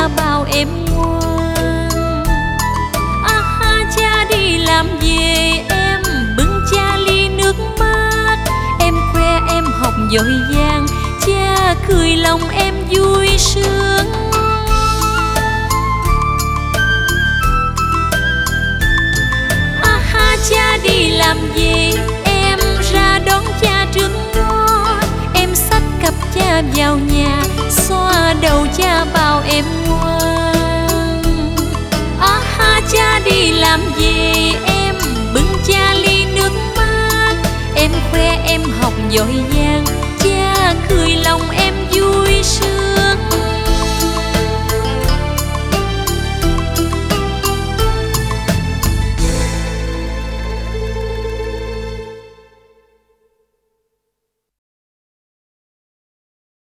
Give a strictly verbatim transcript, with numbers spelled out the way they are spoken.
cha bảo em ngoan. À ha, cha đi làm về em bưng cha ly nước mát. Em khoe em học giỏi giang, cha cười lòng em vui sướng. À ha, cha đi làm về em ra đón cha trước ngõ. Em xách cặp cha vào nhà, xoa đầu cha bảo em ngoan. À ha, cha đi làm về em bưng cha ly nước mát. Em khoe em học giỏi giang, cha cười lòng em vui sướng.